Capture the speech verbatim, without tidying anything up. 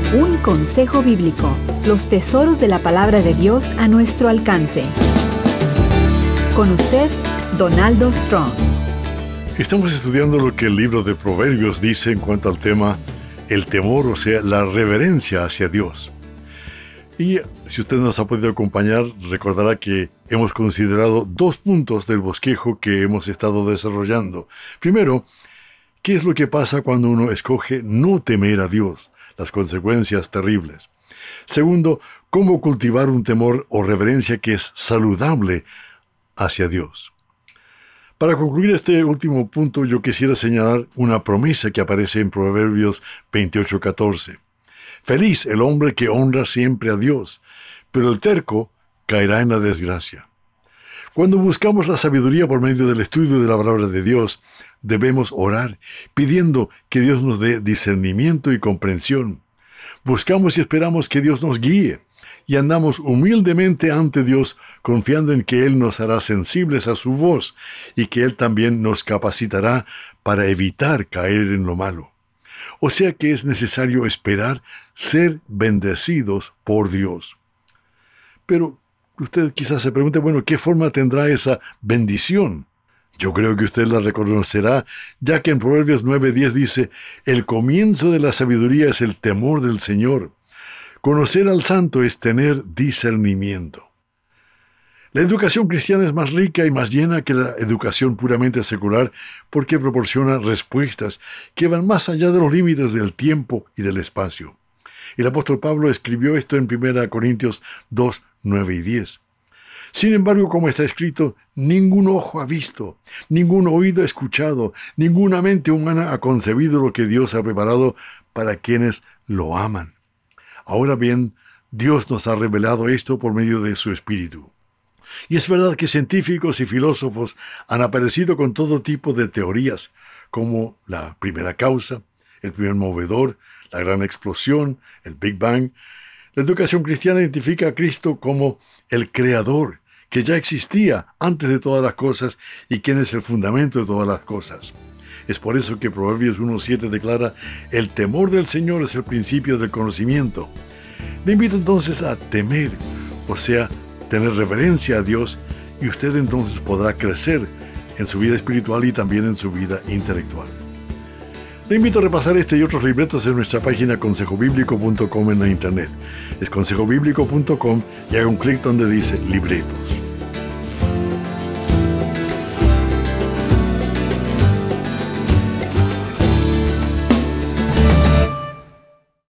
Un consejo bíblico. Los tesoros de la palabra de Dios a nuestro alcance. Con usted, Donaldo Strong. Estamos estudiando lo que el libro de Proverbios dice en cuanto al tema el temor, o sea, la reverencia hacia Dios. Y si usted nos ha podido acompañar, recordará que hemos considerado dos puntos del bosquejo que hemos estado desarrollando. Primero, ¿qué es lo que pasa cuando uno escoge no temer a Dios? Las consecuencias terribles. Segundo, ¿cómo cultivar un temor o reverencia que es saludable hacia Dios? Para concluir este último punto, yo quisiera señalar una promesa que aparece en Proverbios veintiocho catorce. Feliz el hombre que honra siempre a Dios, pero el terco caerá en la desgracia. Cuando buscamos la sabiduría por medio del estudio de la palabra de Dios, debemos orar, pidiendo que Dios nos dé discernimiento y comprensión. Buscamos y esperamos que Dios nos guíe, y andamos humildemente ante Dios, confiando en que Él nos hará sensibles a su voz, y que Él también nos capacitará para evitar caer en lo malo. O sea que es necesario esperar ser bendecidos por Dios. Pero usted quizás se pregunte, bueno, ¿qué forma tendrá esa bendición? Yo creo que usted la reconocerá, ya que en Proverbios nueve diez dice, el comienzo de la sabiduría es el temor del Señor. Conocer al santo es tener discernimiento. La educación cristiana es más rica y más llena que la educación puramente secular porque proporciona respuestas que van más allá de los límites del tiempo y del espacio. El apóstol Pablo escribió esto en primera Corintios dos, nueve y diez. Sin embargo, como está escrito, ningún ojo ha visto, ningún oído ha escuchado, ninguna mente humana ha concebido lo que Dios ha preparado para quienes lo aman. Ahora bien, Dios nos ha revelado esto por medio de su Espíritu. Y es verdad que científicos y filósofos han aparecido con todo tipo de teorías, como la primera causa, el primer movedor, la gran explosión, el Big Bang. La educación cristiana identifica a Cristo como el Creador, que ya existía antes de todas las cosas y quien es el fundamento de todas las cosas. Es por eso que Proverbios uno siete declara, el temor del Señor es el principio del conocimiento. Le invito entonces a temer, o sea, tener reverencia a Dios, y usted entonces podrá crecer en su vida espiritual y también en su vida intelectual. Le invito a repasar este y otros libretos en nuestra página consejo bíblico punto com en la internet. Es consejo bíblico punto com y haga un clic donde dice libretos.